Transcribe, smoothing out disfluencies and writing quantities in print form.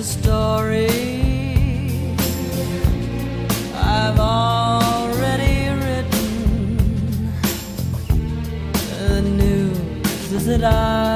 a story I've already written. The news is that